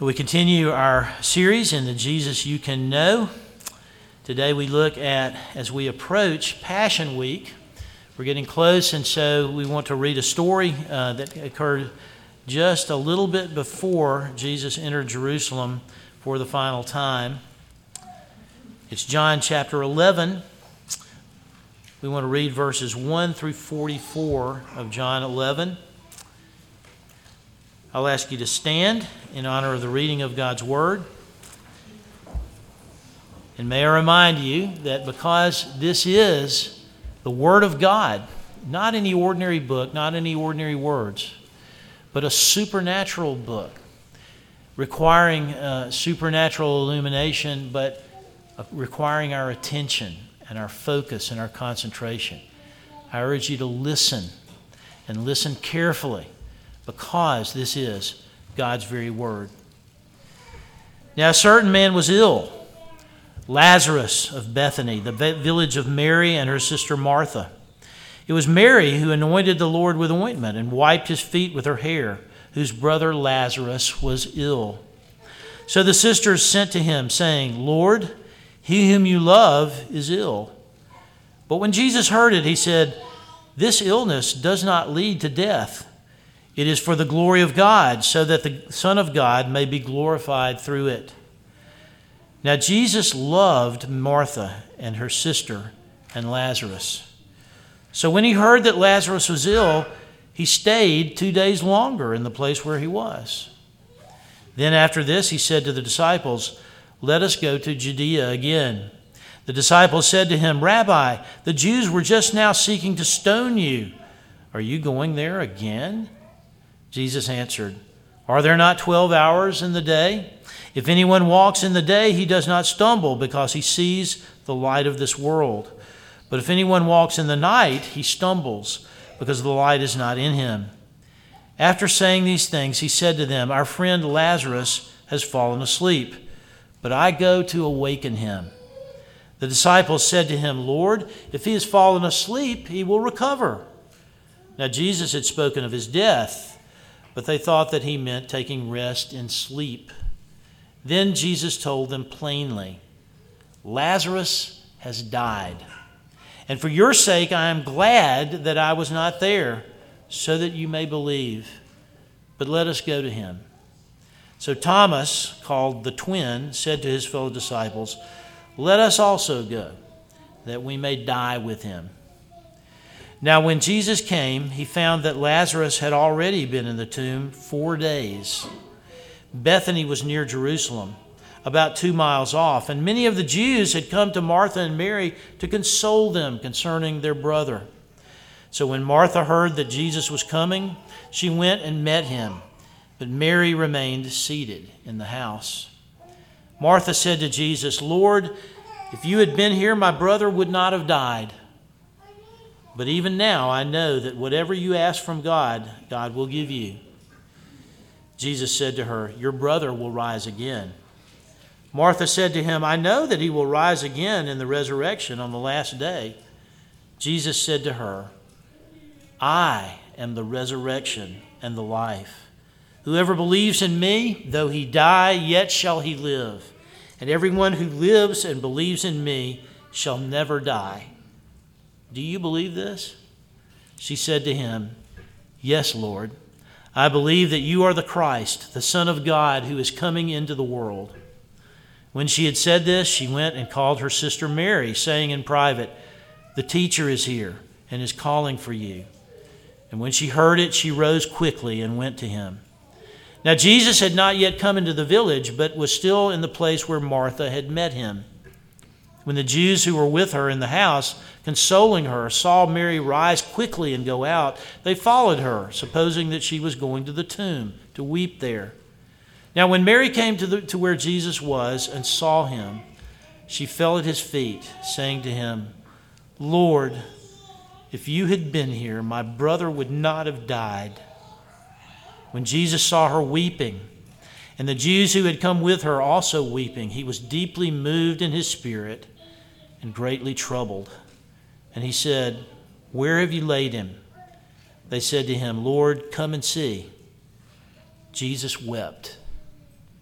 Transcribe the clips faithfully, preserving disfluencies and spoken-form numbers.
We continue our series in the Jesus You Can Know. Today we look at, as we approach Passion Week, we're getting close, and so we want to read a story uh, that occurred just a little bit before Jesus entered Jerusalem for the final time. It's John chapter eleven. We want to read verses one through forty-four of John eleven. I'll ask you to stand in honor of the reading of God's Word. And may I remind you that because this is the Word of God, not any ordinary book, not any ordinary words, but a supernatural book requiring uh, supernatural illumination, but uh, requiring our attention and our focus and our concentration. I urge you to listen and listen carefully, because this is God's very word. Now a certain man was ill, Lazarus of Bethany, the village of Mary and her sister Martha. It was Mary who anointed the Lord with ointment and wiped his feet with her hair, whose brother Lazarus was ill. So the sisters sent to him, saying, "Lord, he whom you love is ill." But when Jesus heard it, he said, "This illness does not lead to death. It is for the glory of God, so that the Son of God may be glorified through it." Now Jesus loved Martha and her sister and Lazarus. So when he heard that Lazarus was ill, he stayed two days longer in the place where he was. Then after this he said to the disciples, "Let us go to Judea again." The disciples said to him, "Rabbi, the Jews were just now seeking to stone you. Are you going there again?" Jesus answered, "Are there not twelve hours in the day? If anyone walks in the day, he does not stumble, because he sees the light of this world. But if anyone walks in the night, he stumbles, because the light is not in him." After saying these things, he said to them, "Our friend Lazarus has fallen asleep, but I go to awaken him." The disciples said to him, "Lord, if he has fallen asleep, he will recover." Now Jesus had spoken of his death, but they thought that he meant taking rest in sleep. Then Jesus told them plainly, "Lazarus has died. And for your sake I am glad that I was not there, so that you may believe. But let us go to him." So Thomas, called the twin, said to his fellow disciples, "Let us also go, that we may die with him." Now when Jesus came, he found that Lazarus had already been in the tomb four days. Bethany was near Jerusalem, about two miles off, and many of the Jews had come to Martha and Mary to console them concerning their brother. So when Martha heard that Jesus was coming, she went and met him, but Mary remained seated in the house. Martha said to Jesus, "Lord, if you had been here, my brother would not have died. But even now I know that whatever you ask from God, God will give you." Jesus said to her, "Your brother will rise again." Martha said to him, "I know that he will rise again in the resurrection on the last day." Jesus said to her, "I am the resurrection and the life. Whoever believes in me, though he die, yet shall he live. And everyone who lives and believes in me shall never die. Do you believe this?" She said to him, "Yes, Lord. I believe that you are the Christ, the Son of God, who is coming into the world." When she had said this, she went and called her sister Mary, saying in private, "The teacher is here and is calling for you." And when she heard it, she rose quickly and went to him. Now Jesus had not yet come into the village, but was still in the place where Martha had met him. When the Jews who were with her in the house, consoling her, saw Mary rise quickly and go out, they followed her, supposing that she was going to the tomb to weep there. Now when Mary came to, the, to where Jesus was and saw him, she fell at his feet, saying to him, "Lord, if you had been here, my brother would not have died." When Jesus saw her weeping, and the Jews who had come with her also weeping, he was deeply moved in his spirit and greatly troubled. And he said, "Where have you laid him?" They said to him, "Lord, come and see." Jesus wept.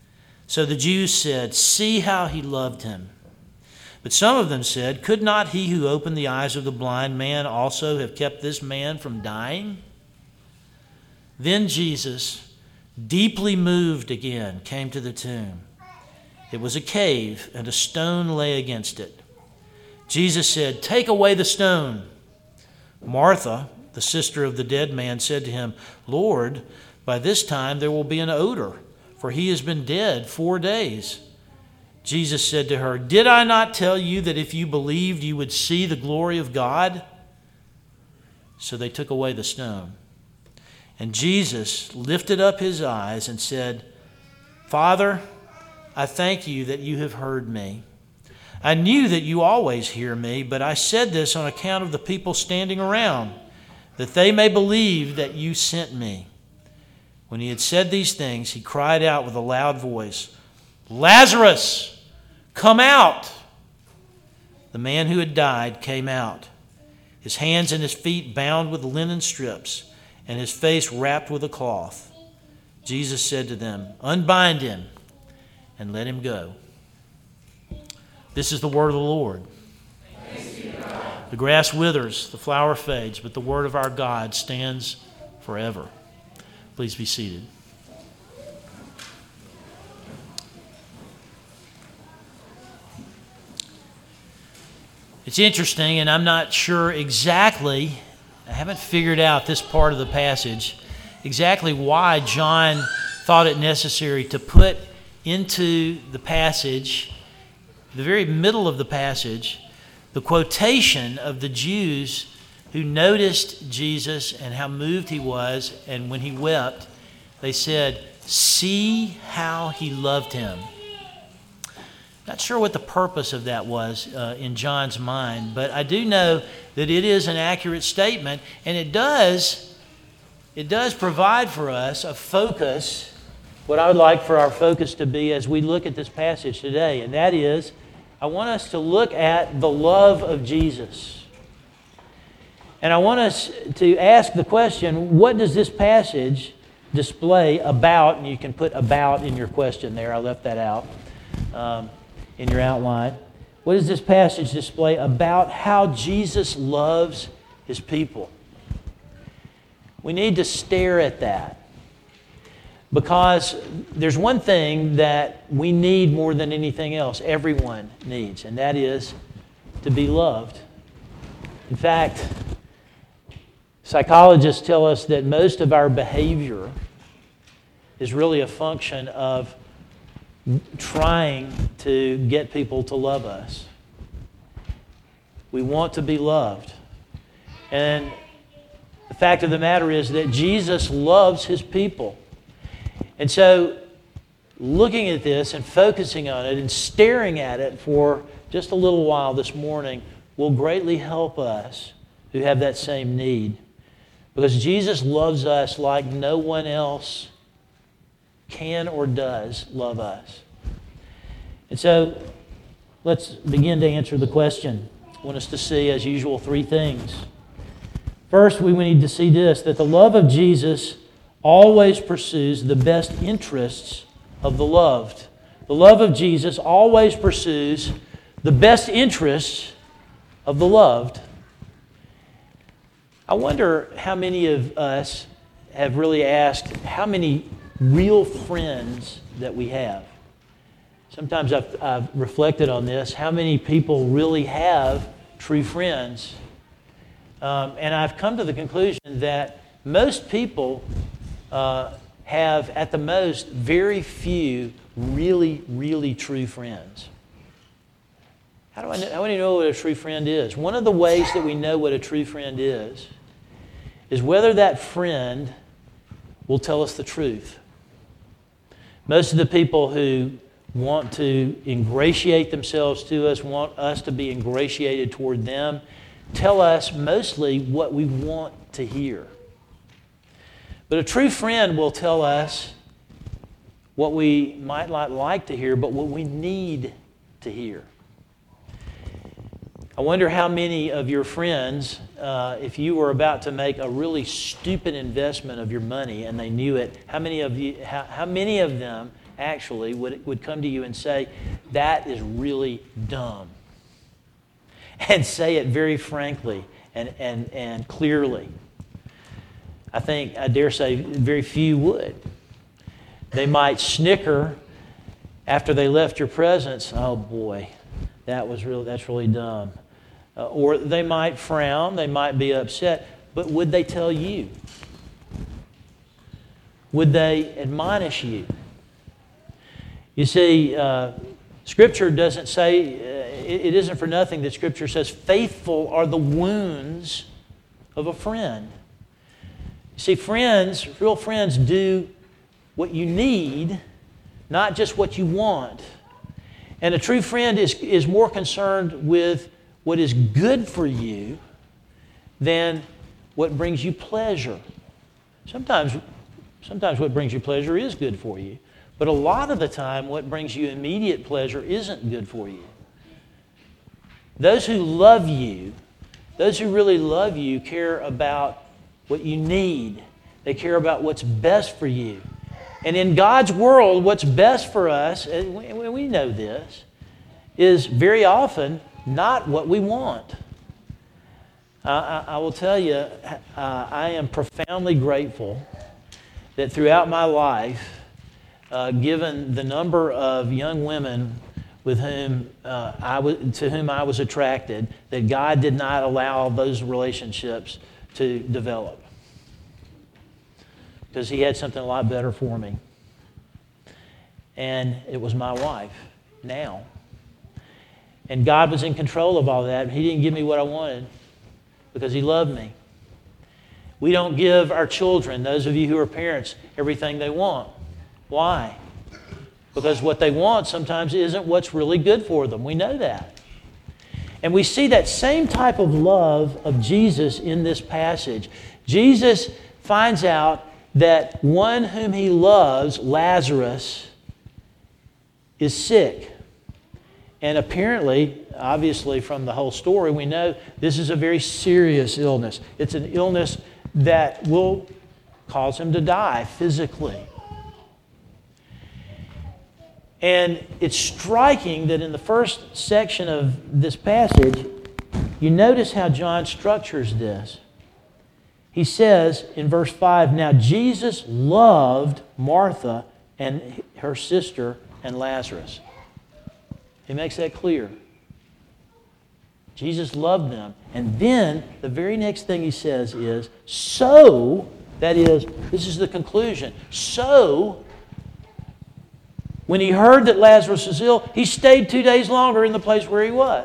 So the Jews said, "See how he loved him." But some of them said, "Could not he who opened the eyes of the blind man also have kept this man from dying?" Then Jesus, deeply moved again, came to the tomb. It was a cave, and a stone lay against it. Jesus said, "Take away the stone." Martha, the sister of the dead man, said to him, "Lord, by this time there will be an odor, for he has been dead four days." Jesus said to her, "Did I not tell you that if you believed, you would see the glory of God?" So they took away the stone. And Jesus lifted up his eyes and said, "Father, I thank you that you have heard me. I knew that you always hear me, but I said this on account of the people standing around, that they may believe that you sent me." When he had said these things, he cried out with a loud voice, "Lazarus, come out!" The man who had died came out, his hands and his feet bound with linen strips, and his face wrapped with a cloth. Jesus said to them, "Unbind him and let him go." This is the word of the Lord. The grass withers, the flower fades, but the word of our God stands forever. Please be seated. It's interesting, and I'm not sure exactly, I haven't figured out this part of the passage, exactly why John thought it necessary to put into the passage, the very middle of the passage, the quotation of the Jews who noticed Jesus and how moved he was, and when he wept, they said, "See how he loved him." Not sure what the purpose of that was uh, in John's mind, but I do know that it is an accurate statement, and it does, it does provide for us a focus, what I would like for our focus to be as we look at this passage today, and that is, I want us to look at the love of Jesus. And I want us to ask the question, what does this passage display about, and you can put about in your question there, I left that out um, in your outline. What does this passage display about how Jesus loves his people? We need to stare at that. Because there's one thing that we need more than anything else, everyone needs, and that is to be loved. In fact, psychologists tell us that most of our behavior is really a function of trying to get people to love us. We want to be loved. And the fact of the matter is that Jesus loves his people. And so, looking at this and focusing on it and staring at it for just a little while this morning will greatly help us who have that same need. Because Jesus loves us like no one else can or does love us. And so, let's begin to answer the question. I want us to see, as usual, three things. First, we need to see this, that the love of Jesus always pursues the best interests of the loved. The love of Jesus always pursues the best interests of the loved. I wonder how many of us have really asked how many real friends that we have. Sometimes I've, I've reflected on this, how many people really have true friends. Um, and I've come to the conclusion that most people Uh, have, at the most, very few really, really true friends. How do I know, how do you know what a true friend is? One of the ways that we know what a true friend is, is whether that friend will tell us the truth. Most of the people who want to ingratiate themselves to us, want us to be ingratiated toward them, tell us mostly what we want to hear. But a true friend will tell us what we might not like to hear, but what we need to hear. I wonder how many of your friends, uh, if you were about to make a really stupid investment of your money and they knew it, how many of you, how, how many of them actually, would, would come to you and say, that is really dumb. And say it very frankly and, and, and clearly. I think, I dare say, very few would. They might snicker after they left your presence. Oh boy, that was really, that's really dumb. Uh, or they might frown, they might be upset, but would they tell you? Would they admonish you? You see, uh, Scripture doesn't say, uh, it, it isn't for nothing that Scripture says, faithful are the wounds of a friend. You see, friends, real friends do what you need, not just what you want. And a true friend is, is more concerned with what is good for you than what brings you pleasure. Sometimes, sometimes what brings you pleasure is good for you. But a lot of the time, what brings you immediate pleasure isn't good for you. Those who love you, those who really love you, care about what you need. They care about what's best for you. And in God's world, what's best for us, and we know this, is very often not what we want. Uh, I, I will tell you, uh, I am profoundly grateful that throughout my life, uh, given the number of young women with whom uh, I was, to whom I was attracted, that God did not allow those relationships to develop. Because He had something a lot better for me. And it was my wife, now. And God was in control of all that. He didn't give me what I wanted because He loved me. We don't give our children, those of you who are parents, everything they want. Why? Because what they want sometimes isn't what's really good for them. We know that. And we see that same type of love of Jesus in this passage. Jesus finds out that one whom He loves, Lazarus, is sick. And apparently, obviously from the whole story, we know this is a very serious illness. It's an illness that will cause him to die physically. And it's striking that in the first section of this passage, you notice how John structures this. He says in verse five, now Jesus loved Martha and her sister and Lazarus. He makes that clear. Jesus loved them. And then the very next thing he says is, so, that is, this is the conclusion, so, when he heard that Lazarus was ill, he stayed two days longer in the place where he was.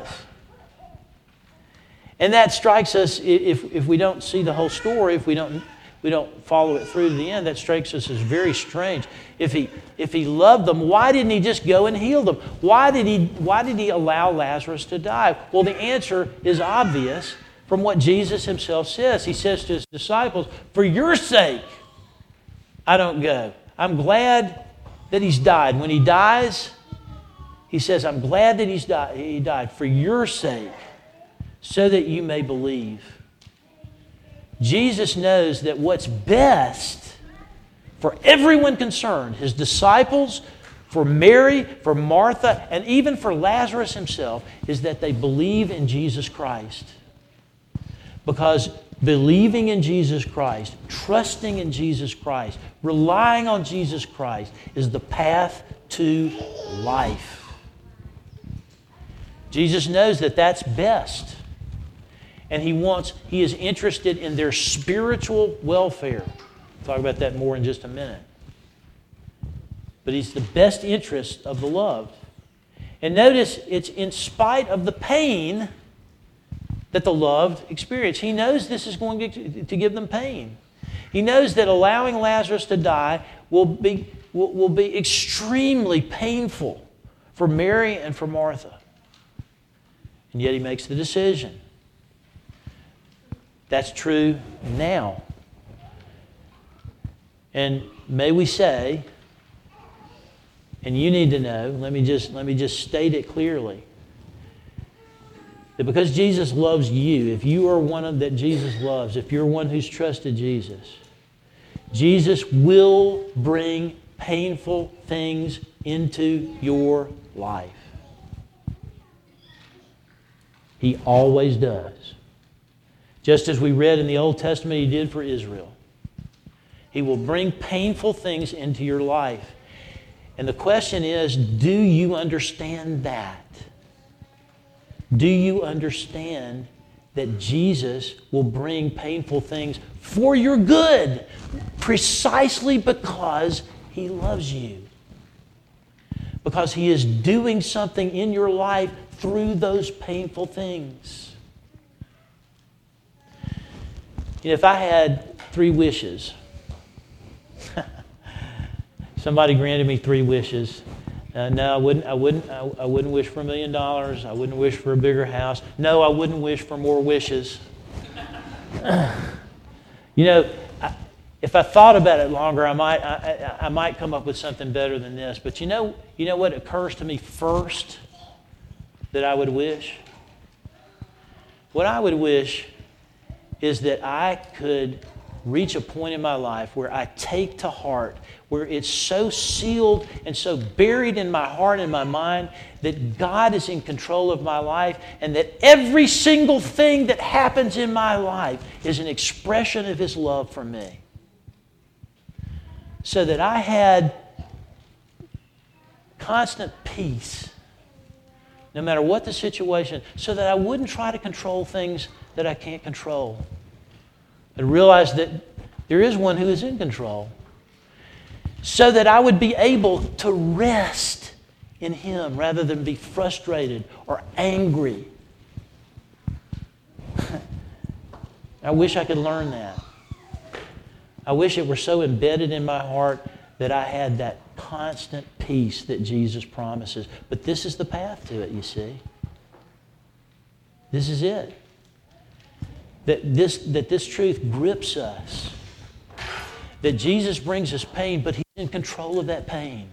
And that strikes us, if, if we don't see the whole story, if we don't, we don't follow it through to the end, that strikes us as very strange. If he, if he loved them, why didn't he just go and heal them? Why did he, why did he allow Lazarus to die? Well, the answer is obvious from what Jesus Himself says. He says to His disciples, for your sake, I don't go. I'm glad that he's died. When he dies, He says, I'm glad that he's died. he died for your sake, so that you may believe. Jesus knows that what's best for everyone concerned, His disciples, for Mary, for Martha, and even for Lazarus himself, is that they believe in Jesus Christ. Because believing in Jesus Christ, trusting in Jesus Christ, relying on Jesus Christ is the path to life. Jesus knows that that's best. And He wants, He is interested in their spiritual welfare. We'll talk about that more in just a minute. But He's the best interest of the loved. And notice, it's in spite of the pain that the loved experience. He knows this is going to, to give them pain. He knows that allowing Lazarus to die will be, will, will be extremely painful for Mary and for Martha. And yet He makes the decision. That's true now. And may we say, and you need to know, let me just, let me just state it clearly, that because Jesus loves you, if you are one of, that Jesus loves, if you're one who's trusted Jesus, Jesus will bring painful things into your life. He always does. Just as we read in the Old Testament He did for Israel. He will bring painful things into your life. And the question is, do you understand that? Do you understand that Jesus will bring painful things for your good precisely because He loves you? Because He is doing something in your life through those painful things. You know, if I had three wishes, somebody granted me three wishes. Uh, no, I wouldn't. I wouldn't. I, I wouldn't wish for a million dollars. I wouldn't wish for a bigger house. No, I wouldn't wish for more wishes. You know, I, if I thought about it longer, I might. I, I, I might come up with something better than this. But you know, you know what occurs to me first that I would wish? What I would wish is that I could reach a point in my life where I take to heart, where it's so sealed and so buried in my heart and my mind that God is in control of my life, and that every single thing that happens in my life is an expression of His love for me. So that I had constant peace, no matter what the situation, so that I wouldn't try to control things that I can't control. I realized that there is one who is in control, so that I would be able to rest in Him rather than be frustrated or angry. I wish I could learn that. I wish it were so embedded in my heart that I had that constant peace that Jesus promises. But this is the path to it, you see. This is it. That this, that this truth grips us. That Jesus brings us pain, but He's in control of that pain.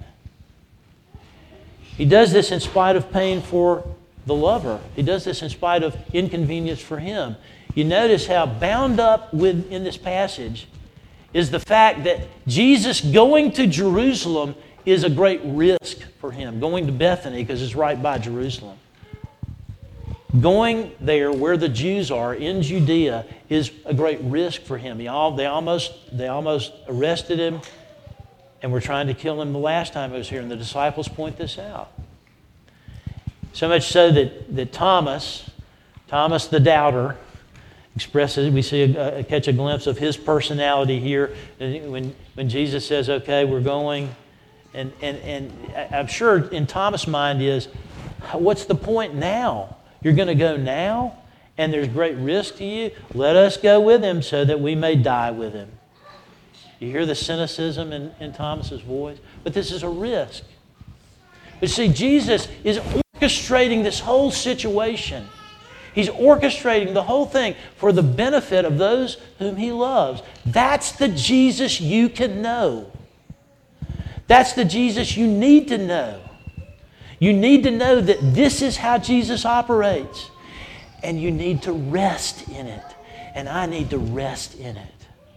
He does this in spite of pain for the lover. He does this in spite of inconvenience for him. You notice how bound up with in this passage is the fact that Jesus going to Jerusalem is a great risk for Him. Going to Bethany, because it's right by Jerusalem. Going there where the Jews are in Judea is a great risk for Him. He all, they, almost, they almost arrested Him and were trying to kill Him the last time He was here. And the disciples point this out. So much so that, that Thomas, Thomas the doubter, expresses, we see a, a, catch a glimpse of his personality here when, when Jesus says, okay, we're going. And, and, and I'm sure in Thomas' mind is, what's the point now? You're going to go now, and there's great risk to you. Let us go with Him so that we may die with Him. You hear the cynicism in, in Thomas's voice? But this is a risk. But see, Jesus is orchestrating this whole situation. He's orchestrating the whole thing for the benefit of those whom He loves. That's the Jesus you can know. That's the Jesus you need to know. You need to know that this is how Jesus operates. And you need to rest in it. And I need to rest in it.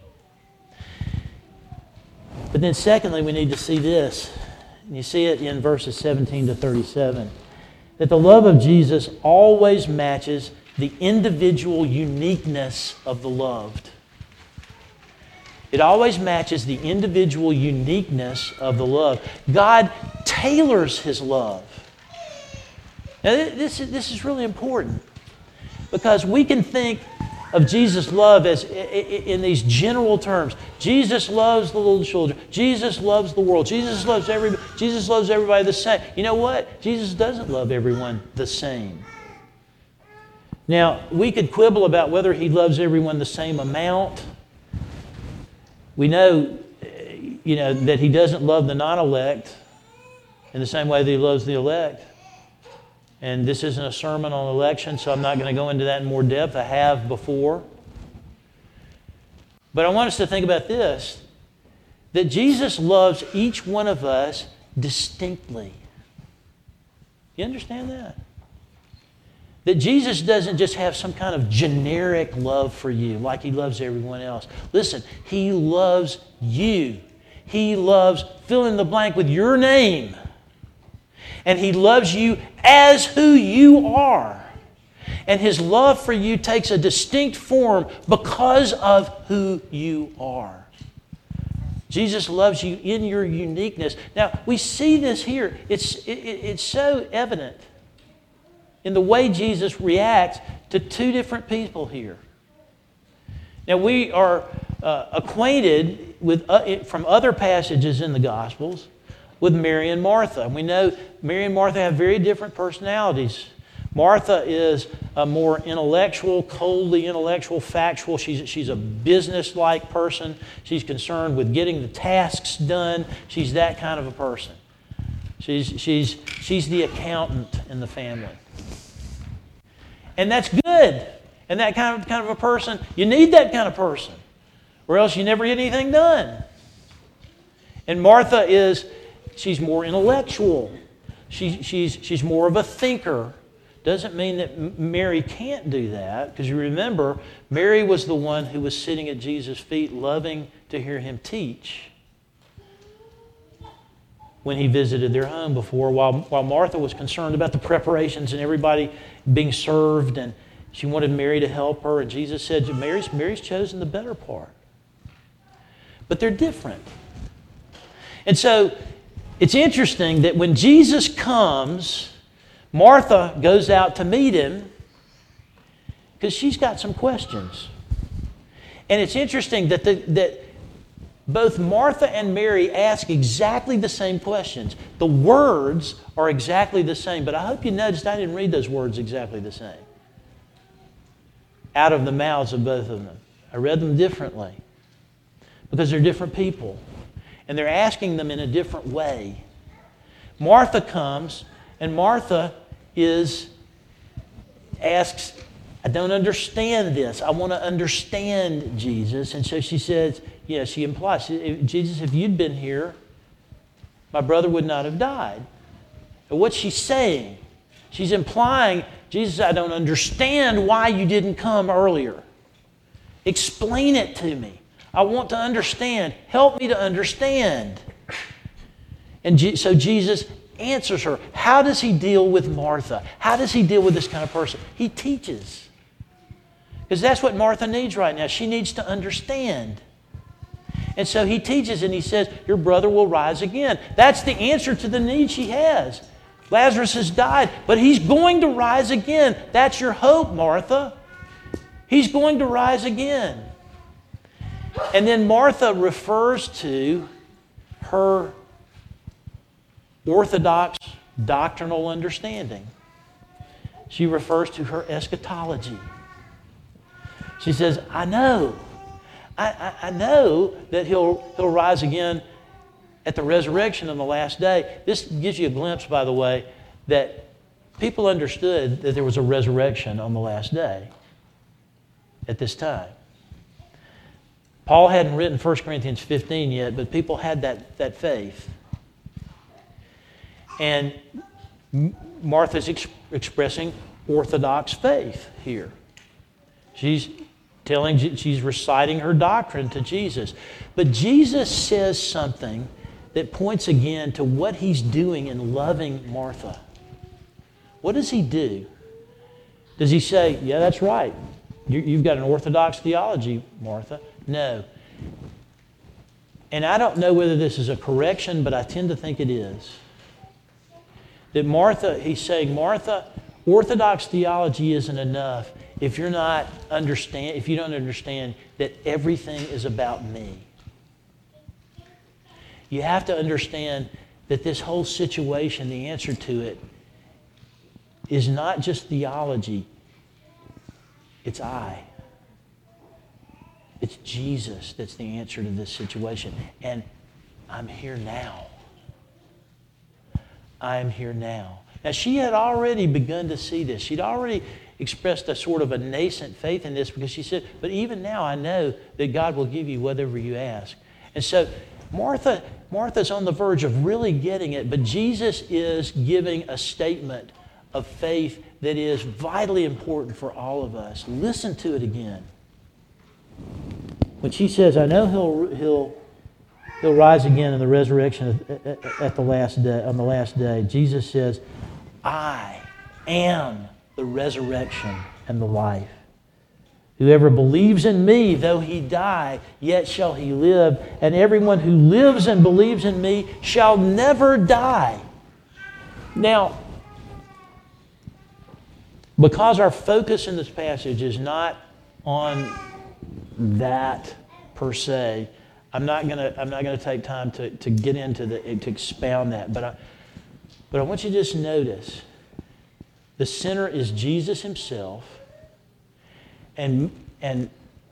But then secondly, we need to see this. And you see it in verses seventeen to thirty-seven. That the love of Jesus always matches the individual uniqueness of the loved. It always matches the individual uniqueness of the loved. God tailors His love. Now, this is, this is really important because we can think of Jesus' love as in these general terms. Jesus loves the little children. Jesus loves the world. Jesus loves everybody. Jesus loves everybody the same. You know what? Jesus doesn't love everyone the same. Now, we could quibble about whether He loves everyone the same amount. We know, you know, that He doesn't love the non-elect in the same way that He loves the elect. And this isn't a sermon on election, so I'm not going to go into that in more depth. I have before. But I want us to think about this, that Jesus loves each one of us distinctly. You understand that? That Jesus doesn't just have some kind of generic love for you like He loves everyone else. Listen, He loves you. He loves, fill in the blank with your name. And He loves you as who you are. And His love for you takes a distinct form because of who you are. Jesus loves you in your uniqueness. Now, we see this here. It's, it, it's so evident in the way Jesus reacts to two different people here. Now, we are uh, acquainted with uh, from other passages in the Gospels with Mary and Martha. And we know Mary and Martha have very different personalities. Martha is a more intellectual, coldly intellectual, factual. She's, she's a business-like person. She's concerned with getting the tasks done. She's that kind of a person. She's, she's, she's the accountant in the family. And that's good. And that kind of, kind of a person, you need that kind of person, or else you never get anything done. And Martha is, she's more intellectual. She, she's, she's more of a thinker. Doesn't mean that Mary can't do that, because you remember, Mary was the one who was sitting at Jesus' feet loving to hear Him teach when He visited their home before, while, while Martha was concerned about the preparations and everybody being served, and she wanted Mary to help her, and Jesus said, Mary's, Mary's chosen the better part. But they're different. And so it's interesting that when Jesus comes, Martha goes out to meet Him because she's got some questions. And it's interesting that, the, that both Martha and Mary ask exactly the same questions. The words are exactly the same, but I hope you noticed I didn't read those words exactly the same out of the mouths of both of them. I read them differently because they're different people and they're asking them in a different way. Martha comes, and Martha is asks, I don't understand this. I want to understand Jesus. And so she says, yeah, she implies, Jesus, if you'd been here, my brother would not have died. And what's she saying? She's implying, Jesus, I don't understand why you didn't come earlier. Explain it to me. I want to understand. Help me to understand. And so Jesus answers her. How does He deal with Martha? How does He deal with this kind of person? He teaches. Because that's what Martha needs right now. She needs to understand. And so He teaches and He says, your brother will rise again. That's the answer to the need she has. Lazarus has died, but he's going to rise again. That's your hope, Martha. He's going to rise again. And then Martha refers to her orthodox doctrinal understanding. She refers to her eschatology. She says, I know. I, I, I know that he'll, he'll rise again at the resurrection on the last day. This gives you a glimpse, by the way, that people understood that there was a resurrection on the last day at this time. Paul hadn't written First Corinthians fifteen yet, but people had that, that faith. And Martha's ex- expressing orthodox faith here. She's telling, she's reciting her doctrine to Jesus. But Jesus says something that points again to what He's doing in loving Martha. What does He do? Does He say, yeah, that's right. You, you've got an orthodox theology, Martha? No. And I don't know whether this is a correction, but I tend to think it is. That Martha, He's saying, Martha, orthodox theology isn't enough if you're not understand, if you don't understand that everything is about me. You have to understand that this whole situation, the answer to it, is not just theology. It's I. It's Jesus that's the answer to this situation. And I'm here now. I am here now. Now, she had already begun to see this. She'd already expressed a sort of a nascent faith in this because she said, but even now I know that God will give you whatever you ask. And so Martha, Martha's on the verge of really getting it, but Jesus is giving a statement of faith that is vitally important for all of us. Listen to it again. When she says, I know he'll, he'll He'll rise again in the resurrection at the last day, on the last day. Jesus says, I am the resurrection and the life. Whoever believes in me, though he die, yet shall he live. And everyone who lives and believes in me shall never die. Now, because our focus in this passage is not on that per se, I'm not gonna I'm not gonna take time to, to get into the to expound that, but I but I want you to just notice the center is Jesus himself, and and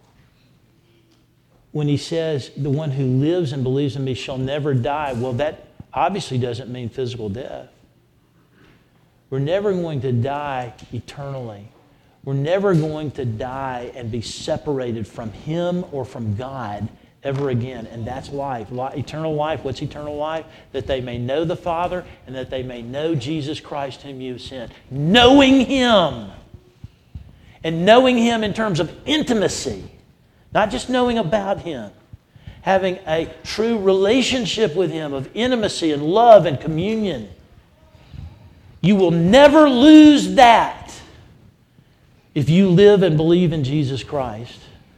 when he says the one who lives and believes in me shall never die, well, that obviously doesn't mean physical death. We're never going to die eternally. We're never going to die and be separated from him or from God ever again. And that's life. Eternal life. What's eternal life? That they may know the Father and that they may know Jesus Christ whom you have sent. Knowing him. And knowing him in terms of intimacy. Not just knowing about him. Having a true relationship with him of intimacy and love and communion. You will never lose that if you live and believe in Jesus Christ.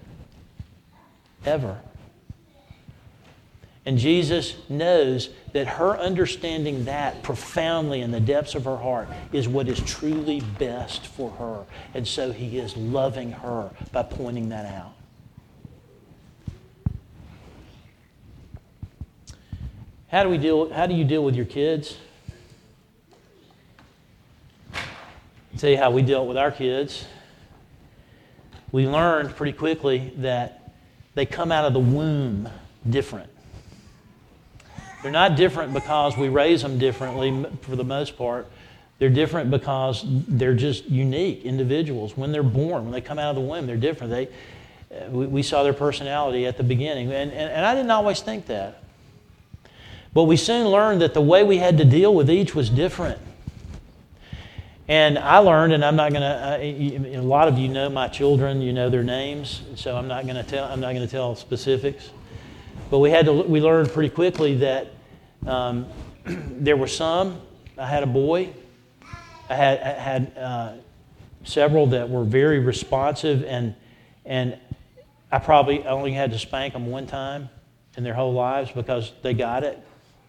Ever. And Jesus knows that her understanding that profoundly in the depths of her heart is what is truly best for her. And so he is loving her by pointing that out. How do we deal, how do you deal with your kids? I'll tell you how we dealt with our kids. We learned pretty quickly that they come out of the womb different. They're not different because we raise them differently for the most part. They're different because they're just unique individuals. When they're born, when they come out of the womb, they're different. They, we, we saw their personality at the beginning. And, and, and I didn't always think that. But we soon learned that the way we had to deal with each was different. And I learned, and I'm not going to. A lot of you know my children, you know their names, so I'm not going to tell. I'm not going to tell specifics. But we had to. We learned pretty quickly that um, there were some. I had a boy. I had I had uh, several that were very responsive, and and I probably only had to spank them one time in their whole lives because they got it.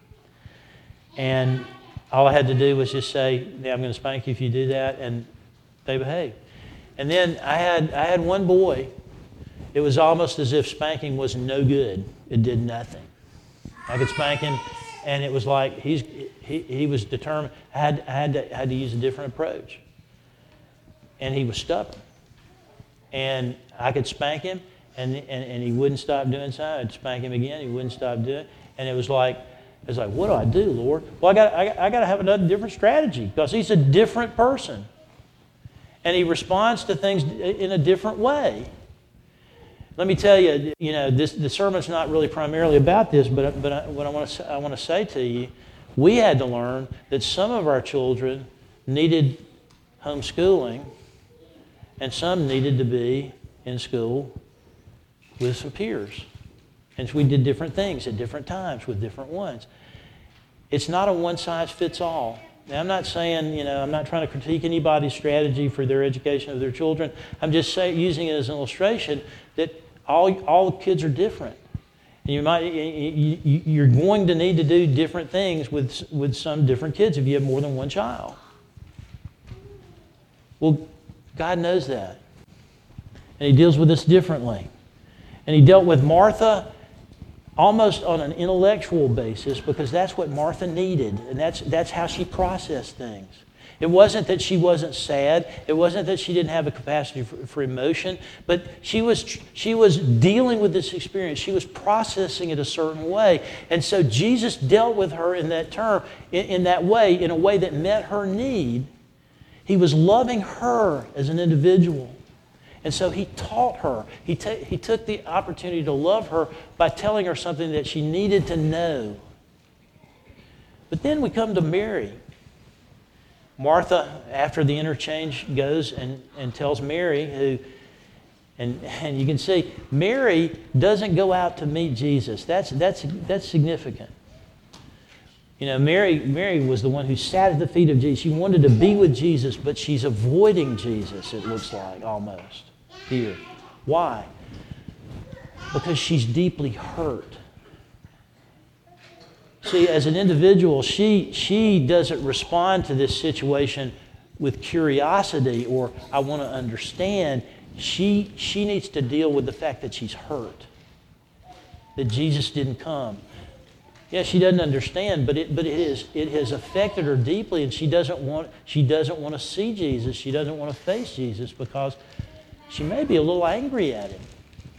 And all I had to do was just say, yeah, I'm going to spank you if you do that, and they behaved. And then I had I had one boy. It was almost as if spanking was no good. It did nothing. I could spank him, and it was like he's he, he was determined. I had I had to I had to use a different approach. And he was stubborn. And I could spank him, and and, and he wouldn't stop doing so. I'd spank him again. He wouldn't stop doing it. And it was like, It's like, what do I do, Lord? Well, I got I, I got to have another different strategy because he's a different person, and he responds to things in a different way. Let me tell you, you know, this the sermon's not really primarily about this, but but I, what I want to I want to say to you, we had to learn that some of our children needed homeschooling, and some needed to be in school with some peers. And so we did different things at different times with different ones. It's not a one-size-fits-all. Now, I'm not saying, you know, I'm not trying to critique anybody's strategy for their education of their children. I'm just say, using it as an illustration that all all kids are different. And you might, you, you, you're going to need to do different things with with some different kids if you have more than one child. Well, God knows that. And he deals with us differently. And he dealt with Martha almost on an intellectual basis because that's what Martha needed. And that's that's how she processed things. It wasn't that she wasn't sad. It wasn't that she didn't have a capacity for, for emotion. But she was she was dealing with this experience. She was processing it a certain way. And so Jesus dealt with her in that term, in, in that way, in a way that met her need. He was loving her as an individual. And so he taught her. He, ta- he took the opportunity to love her by telling her something that she needed to know. But then we come to Mary. Martha, after the interchange, goes and, and tells Mary, who And, and you can see Mary doesn't go out to meet Jesus. That's, that's, that's significant. You know, Mary, Mary was the one who sat at the feet of Jesus. She wanted to be with Jesus, but she's avoiding Jesus, it looks like, almost, here. Why? Because she's deeply hurt. See, as an individual, she, she doesn't respond to this situation with curiosity or I want to understand. She, she needs to deal with the fact that she's hurt, that Jesus didn't come. Yeah, she doesn't understand, but it but it is it has affected her deeply, and she doesn't want she doesn't want to see Jesus. She doesn't want to face Jesus because she may be a little angry at him.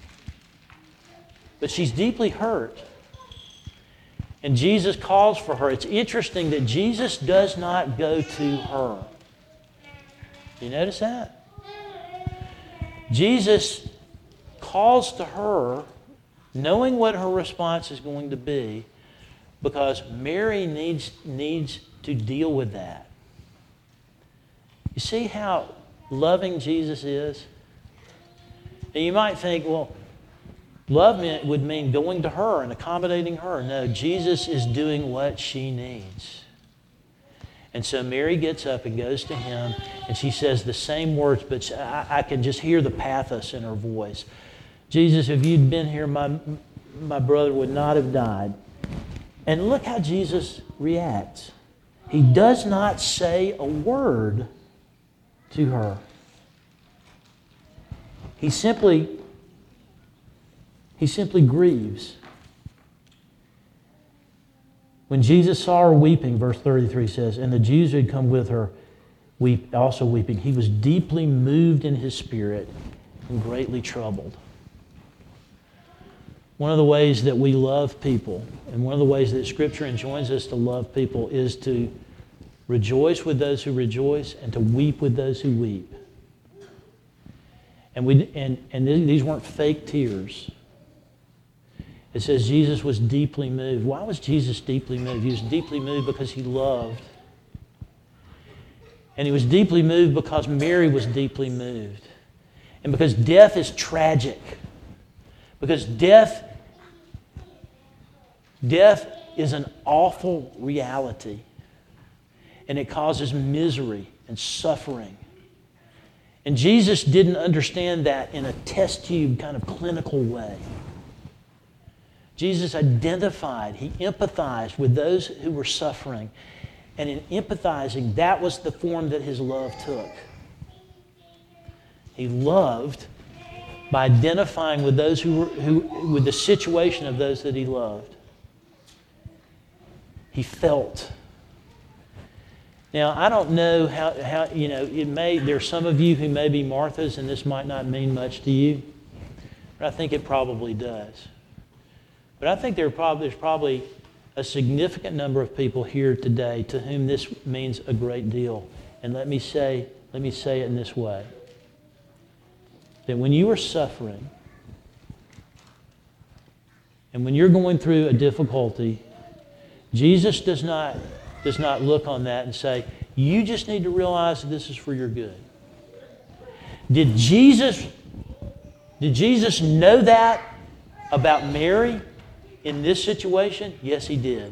But she's deeply hurt. And Jesus calls for her. It's interesting that Jesus does not go to her. You notice that? Jesus calls to her, knowing what her response is going to be, because Mary needs, needs to deal with that. You see how loving Jesus is? And you might think, well, love would mean going to her and accommodating her. No, Jesus is doing what she needs. And so Mary gets up and goes to him, and she says the same words, but I, I can just hear the pathos in her voice. Jesus, if you'd been here, my, my brother would not have died. And look how Jesus reacts. He does not say a word to her. He simply, he simply grieves. When Jesus saw her weeping, verse thirty-three says, and the Jews who had come with her weep, also weeping, he was deeply moved in his spirit and greatly troubled. One of the ways that we love people, and one of the ways that Scripture enjoins us to love people, is to rejoice with those who rejoice and to weep with those who weep. And, we, and, and these weren't fake tears. It says Jesus was deeply moved. Why was Jesus deeply moved? He was deeply moved because he loved. And he was deeply moved because Mary was deeply moved. And because death is tragic. Because death, death is an awful reality. And it causes misery and suffering. And Jesus didn't understand that in a test tube kind of clinical way. Jesus identified, he empathized with those who were suffering. And in empathizing, that was the form that his love took. He loved by identifying with those who were, who, with the situation of those that he loved. He felt. Now, I don't know how, how you know, it may, there are some of you who may be Marthas, and this might not mean much to you, but I think it probably does. But I think there are probably, there's probably a significant number of people here today to whom this means a great deal. And let me say, let me say it in this way. That when you are suffering, and when you're going through a difficulty, Jesus does not, does not look on that and say, you just need to realize that this is for your good. Did Jesus, did Jesus know that about Mary in this situation? Yes, he did.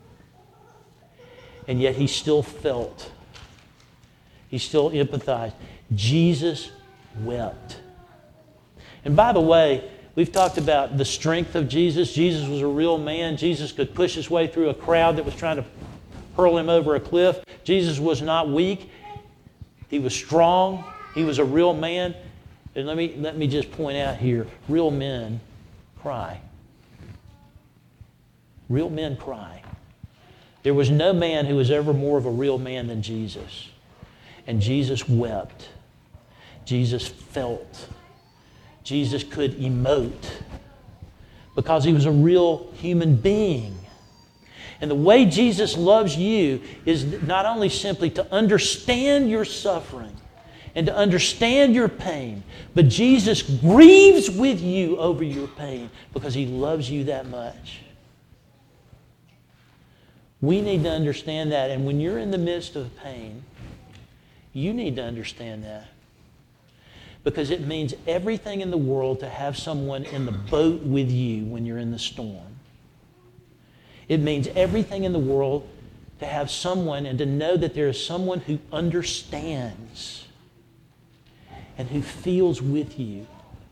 And yet he still felt. He still empathized. Jesus wept. And by the way, we've talked about the strength of Jesus. Jesus was a real man. Jesus could push his way through a crowd that was trying to hurl him over a cliff. Jesus was not weak. He was strong. He was a real man. And let me, let me just point out here, real men cry. Real men cry. There was no man who was ever more of a real man than Jesus. And Jesus wept. Jesus felt. Jesus could emote because he was a real human being. And the way Jesus loves you is not only simply to understand your suffering and to understand your pain, but Jesus grieves with you over your pain because he loves you that much. We need to understand that. And when you're in the midst of pain, you need to understand that. because it means everything in the world to have someone in the boat with you when you're in the storm. It means everything in the world to have someone and to know that there is someone who understands and who feels with you.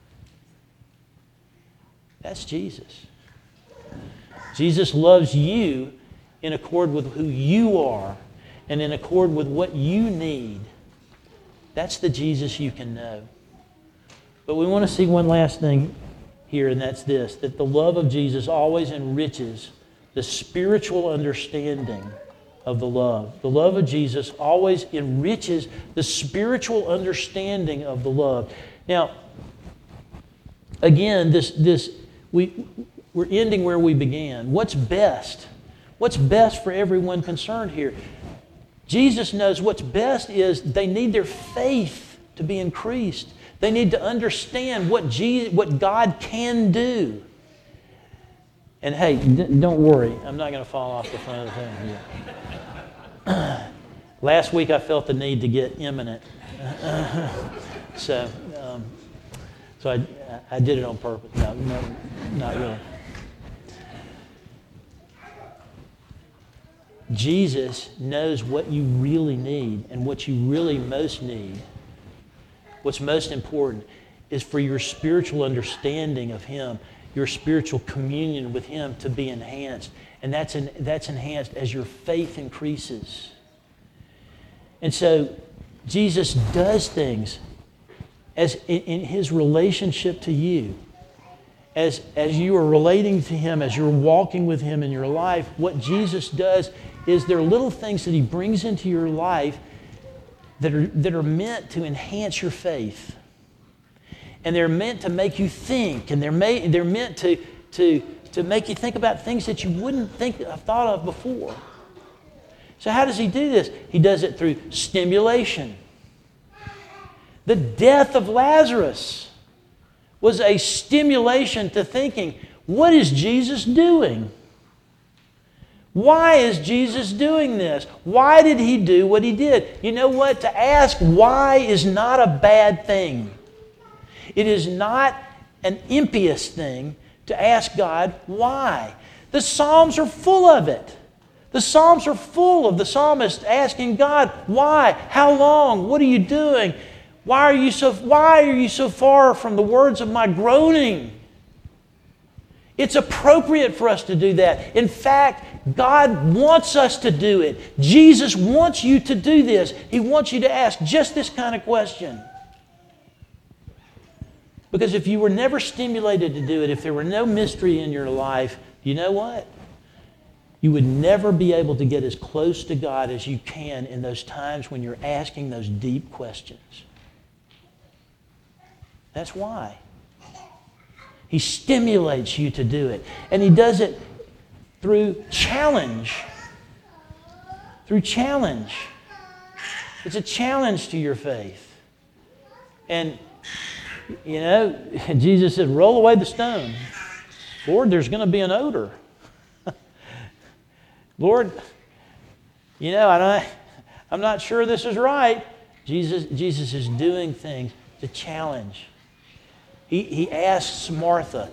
That's Jesus. Jesus loves you in accord with who you are and in accord with what you need. That's the Jesus you can know. But we want to see one last thing here, and that's this, that the love of Jesus always enriches the spiritual understanding of the love. The love of Jesus always enriches the spiritual understanding of the love. Now, again, this this we we're ending where we began. What's best? What's best for everyone concerned here? Jesus knows what's best is they need their faith to be increased. They need to understand what Jesus, what God can do. And hey, d- don't worry, I'm not going to fall off the front of the thing here. Last week I felt the need to get imminent. so um, so I, I did it on purpose. No, no, not really. Jesus knows what you really need, and what you really most need, what's most important, is for your spiritual understanding of Him, your spiritual communion with Him to be enhanced. And that's, en- that's enhanced as your faith increases. And so Jesus does things as in, in His relationship to you. As, as you are relating to Him, as you're walking with Him in your life, what Jesus does is there are little things that He brings into your life that are, that are meant to enhance your faith. And they're meant to make you think, and they're, made, they're meant to, to, to make you think about things that you wouldn't think have thought of before. So how does He do this? He does it through stimulation. The death of Lazarus was a stimulation to thinking, what is Jesus doing? Why is Jesus doing this? Why did He do what He did? You know what? To ask why is not a bad thing. It is not an impious thing to ask God why. The Psalms are full of it. The Psalms are full of the psalmist asking God, why? How long? What are you doing? Why are you so, why are you so far from the words of my groaning? It's appropriate for us to do that. In fact, God wants us to do it. Jesus wants you to do this. He wants you to ask just this kind of question. Because if you were never stimulated to do it, if there were no mystery in your life, you know what? You would never be able to get as close to God as you can in those times when you're asking those deep questions. That's why. He stimulates you to do it. And He does it through challenge. Through challenge. It's a challenge to your faith. And, you know, Jesus said, roll away the stone. Lord, there's going to be an odor. Lord, you know, I don't, I'm not sure this is right. Jesus, Jesus is doing things to challenge. He, he asks Martha,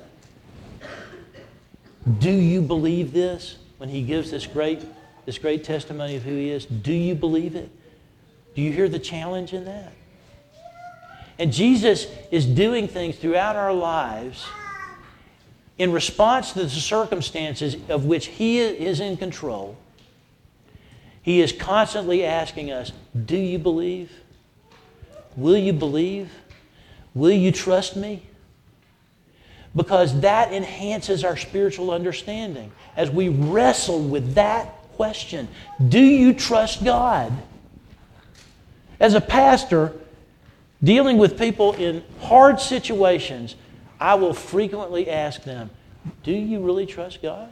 do you believe this? When He gives this great, this great testimony of who He is, do you believe it? Do you hear the challenge in that? And Jesus is doing things throughout our lives in response to the circumstances of which He is in control. He is constantly asking us, do you believe? Will you believe? Will you trust me? Because that enhances our spiritual understanding as we wrestle with that question. Do you trust God? As a pastor, dealing with people in hard situations, I will frequently ask them, do you really trust God?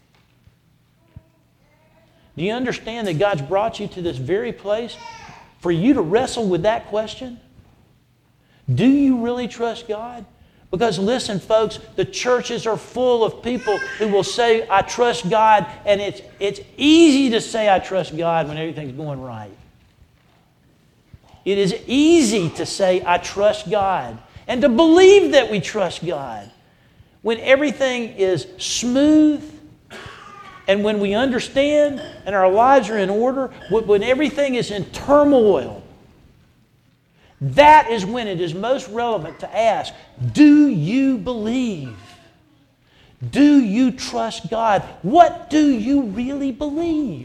Do you understand that God's brought you to this very place for you to wrestle with that question? Do you really trust God? Because listen, folks, the churches are full of people who will say, I trust God, and it's, it's easy to say I trust God when everything's going right. It is easy to say, I trust God, and to believe that we trust God when everything is smooth and when we understand and our lives are in order, when everything is in turmoil. That is when it is most relevant to ask, do you believe? Do you trust God? What do you really believe?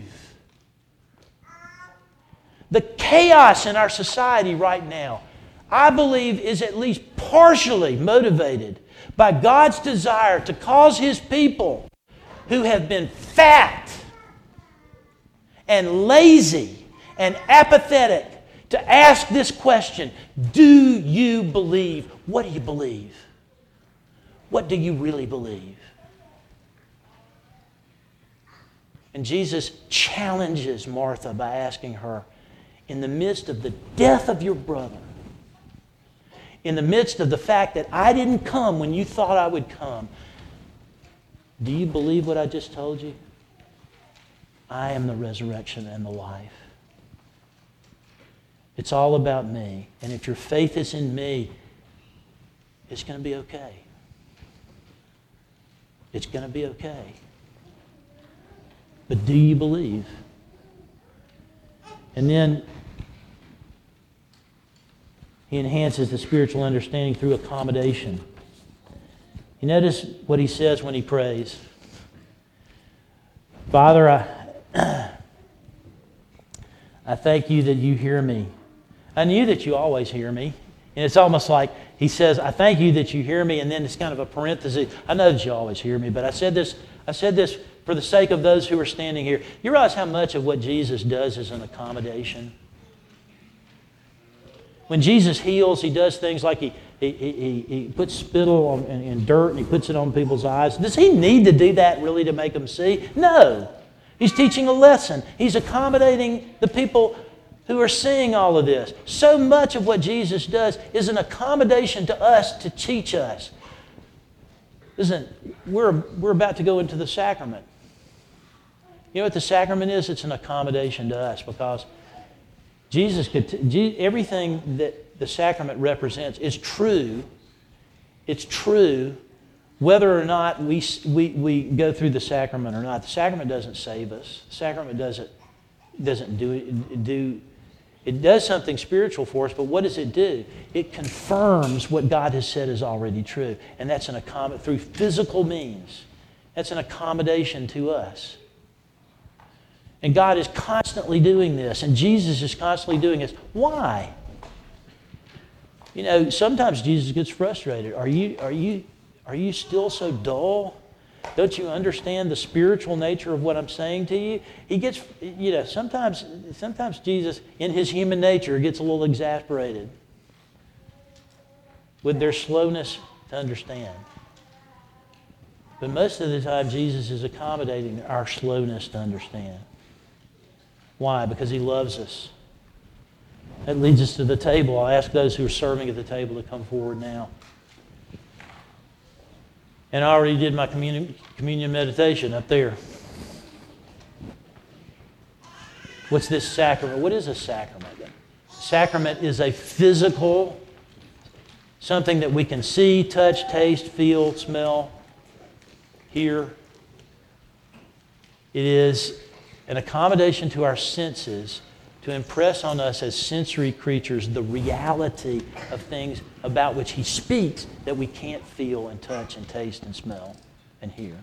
The chaos in our society right now, I believe, is at least partially motivated by God's desire to cause His people who have been fat and lazy and apathetic to ask this question, do you believe? What do you believe? What do you really believe? And Jesus challenges Martha by asking her, in the midst of the death of your brother, in the midst of the fact that I didn't come when you thought I would come, do you believe what I just told you? I am the resurrection and the life. It's all about me. And if your faith is in me, it's going to be okay. It's going to be okay. But do you believe? And then He enhances the spiritual understanding through accommodation. You notice what He says when He prays. Father, I, I thank You that You hear me. I knew that You always hear me. And it's almost like He says, I thank You that You hear me, and then it's kind of a parenthesis. I know that You always hear me, but I said this, I said this for the sake of those who are standing here. You realize how much of what Jesus does is an accommodation? When Jesus heals, He does things like He, he, he, he puts spittle on, in, in dirt and He puts it on people's eyes. Does He need to do that really to make them see? No. He's teaching a lesson. He's accommodating the people who are seeing all of this. So much of what Jesus does is an accommodation to us to teach us. Listen, we're, we're about to go into the sacrament. You know what the sacrament is? It's an accommodation to us because Jesus could, t- everything that the sacrament represents is true. It's true whether or not we, we, we go through the sacrament or not. The sacrament doesn't save us. The sacrament doesn't, doesn't do, do, it does something spiritual for us, but what does it do? It confirms what God has said is already true. And that's an accommodation through physical means. That's an accommodation to us. And God is constantly doing this, and Jesus is constantly doing this. Why? You know, sometimes Jesus gets frustrated. Are you, are you, are you still so dull? Don't you understand the spiritual nature of what I'm saying to you? He gets, you know, sometimes, sometimes Jesus, in His human nature, gets a little exasperated with their slowness to understand. But most of the time, Jesus is accommodating our slowness to understand. Why? Because He loves us. That leads us to the table. I'll ask those who are serving at the table to come forward now. And I already did my communion, communion meditation up there. What's this sacrament? What is a sacrament? Sacrament is a physical, something that we can see, touch, taste, feel, smell, hear. It is an accommodation to our senses to impress on us as sensory creatures the reality of things about which He speaks that we can't feel and touch and taste and smell and hear.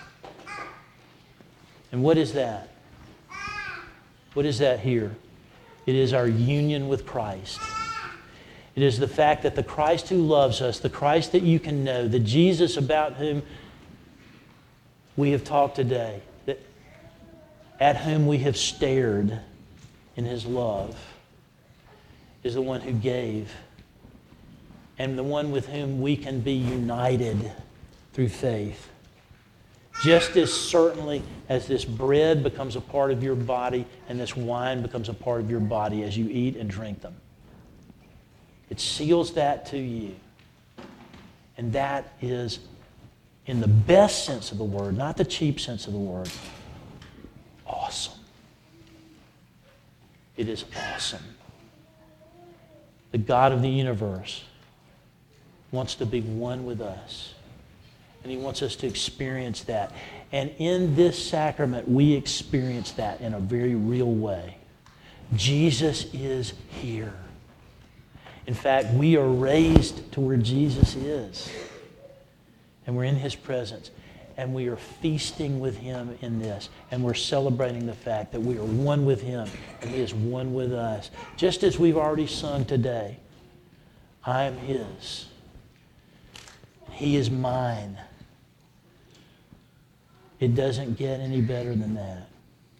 And what is that? What is that here? It is our union with Christ. It is the fact that the Christ who loves us, the Christ that you can know, the Jesus about whom we have talked today, that at whom we have stared in His love, is the one who gave and the one with whom we can be united through faith. Just as certainly as this bread becomes a part of your body and this wine becomes a part of your body as you eat and drink them. It seals that to you. And that is, in the best sense of the word, not the cheap sense of the word, awesome. It is awesome. the God of the universe, wants to be one with us. And He wants us to experience that. And in this sacrament, we experience that in a very real way. Jesus is here. In fact, we are raised to where Jesus is. And we're in His presence. And we are feasting with Him in this. And we're celebrating the fact that we are one with Him and He is one with us. Just as we've already sung today, I am His. He is mine. It doesn't get any better than that.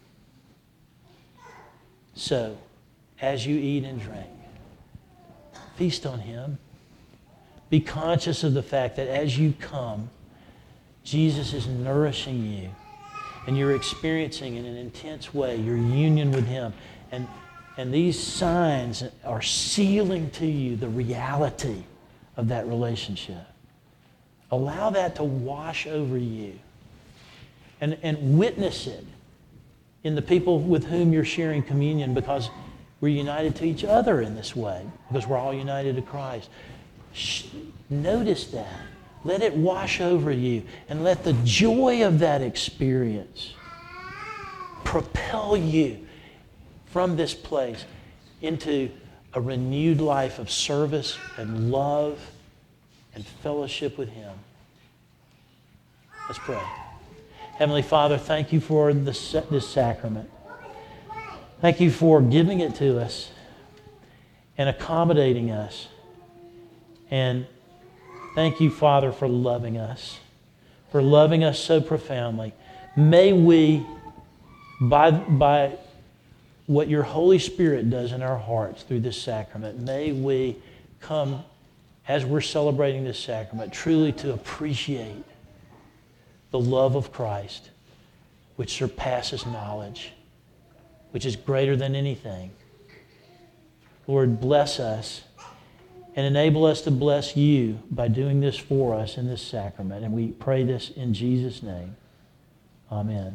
So, as you eat and drink, feast on Him. Be conscious of the fact that as you come, Jesus is nourishing you. And you're experiencing in an intense way your union with Him. And, and these signs are sealing to you the reality of that relationship. Allow that to wash over you. And, and witness it in the people with whom you're sharing communion, because we're united to each other in this way, because we're all united to Christ. Shh, notice that. Let it wash over you, and let the joy of that experience propel you from this place into a renewed life of service and love and fellowship with Him. Let's pray. Heavenly Father, thank You for this, this sacrament. Thank You for giving it to us and accommodating us. And thank You, Father, for loving us, for loving us so profoundly. May we, by, by what Your Holy Spirit does in our hearts through this sacrament, may we come, as we're celebrating this sacrament, truly to appreciate the love of Christ, which surpasses knowledge, which is greater than anything. Lord, bless us and enable us to bless You by doing this for us in this sacrament. And we pray this in Jesus' name. Amen.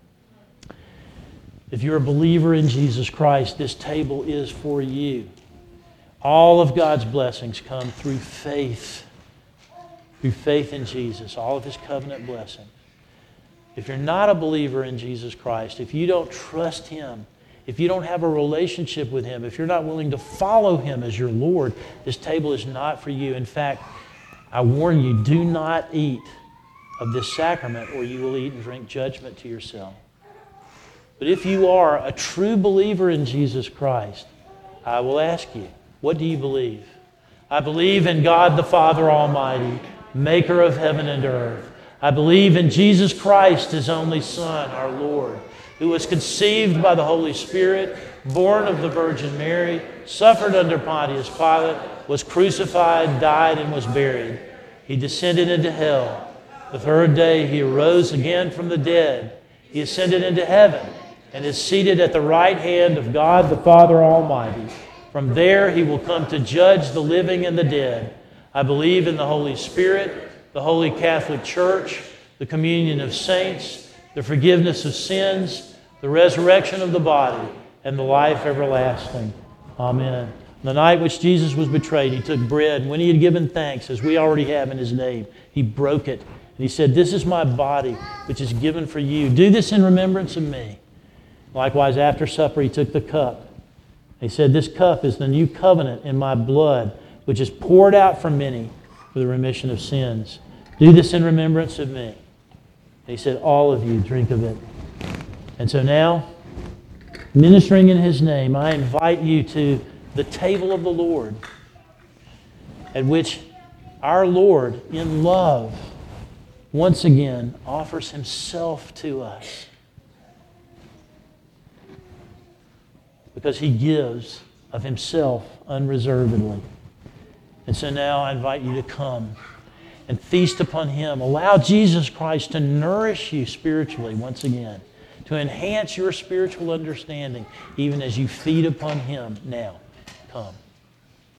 If you're a believer in Jesus Christ, this table is for you. All of God's blessings come through faith. Through faith in Jesus, all of His covenant blessings. If you're not a believer in Jesus Christ, if you don't trust Him, if you don't have a relationship with Him, if you're not willing to follow Him as your Lord, this table is not for you. In fact, I warn you, do not eat of this sacrament, or you will eat and drink judgment to yourself. But if you are a true believer in Jesus Christ, I will ask you, what do you believe? I believe in God the Father Almighty, maker of heaven and earth. I believe in Jesus Christ, His only Son, our Lord, who was conceived by the Holy Spirit, born of the Virgin Mary, suffered under Pontius Pilate, was crucified, died, and was buried. He descended into hell. The third day He arose again from the dead. He ascended into heaven and is seated at the right hand of God the Father Almighty. From there He will come to judge the living and the dead. I believe in the Holy Spirit, the Holy Catholic Church, the communion of saints, the forgiveness of sins, the resurrection of the body, and the life everlasting. Amen. On the night which Jesus was betrayed, He took bread, and when He had given thanks, as we already have in His name, He broke it. And He said, "This is my body, which is given for you. Do this in remembrance of me." Likewise, after supper, He took the cup. He said, "This cup is the new covenant in my blood, which is poured out for many for the remission of sins. Do this in remembrance of me." And He said, "All of you drink of it." And so now, ministering in His name, I invite you to the table of the Lord, at which our Lord, in love, once again offers Himself to us. Because He gives of Himself unreservedly. And so now I invite you to come and feast upon Him. Allow Jesus Christ to nourish you spiritually once again, to enhance your spiritual understanding even as you feed upon Him now. Come.